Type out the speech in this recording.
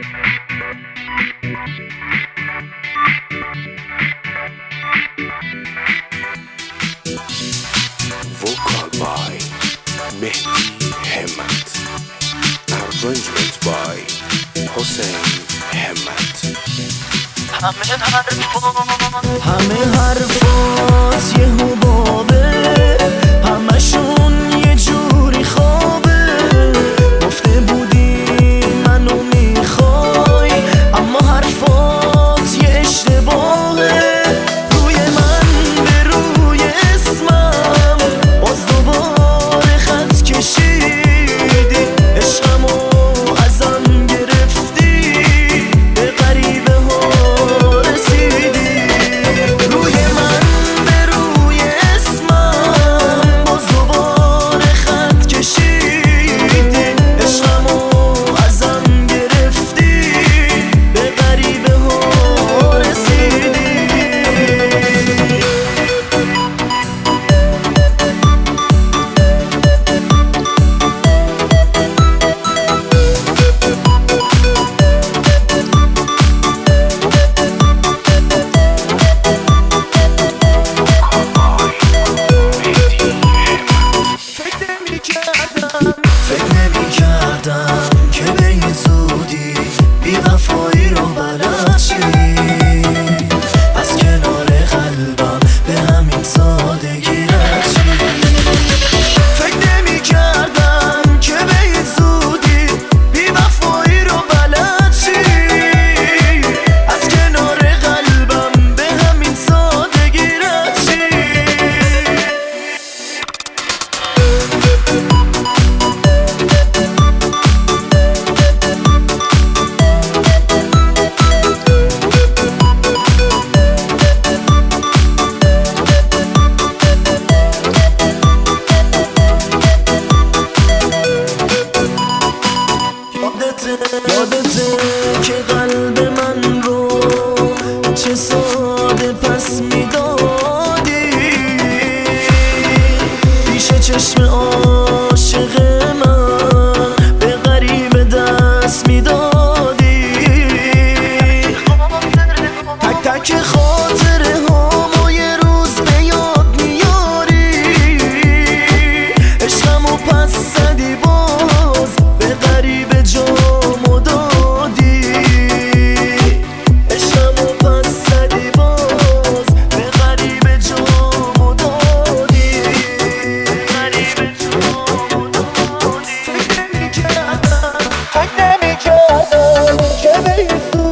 Vocal by Mehdi Hemmat. Arrangement by Hossein Hemmat. همه حرفات یه حبابه، همشون یه جوری خوابه. گفته بودی منو میخوای، اما حرفات یه اشتباهه. روی من به روی اسمم باز دوباره خط کشیدی. عشقمو ازم گرفتی، به غریبه ها رسیدی. روی من به روی اسمم باز دوباره خط کشیدی. عشقمو ازم گرفتی، به غریبه ها رسیدی. فکر نمی‌کردم که به این زودی بی وفایی رو بلد چی. از کنار قلبم به همین سادگی رد چی. فکر نمی‌کردم که به این زودی بی وفایی رو بلد چی. از کنار قلبم به همین سادگی رد چی. یادته که قلب من رو چه ساده پس میدادی. پیش چشم عاشق من به غریبه دست میدادی. تک تک خاطره هامو یه روز به یاد میاری. عشقمو پس زدی باز به غریبه جامو دادی. عشقمو پس زدی باز به غریبه جامو دادی. غریبه جامو دادی. فکر نمی‌کردم که به این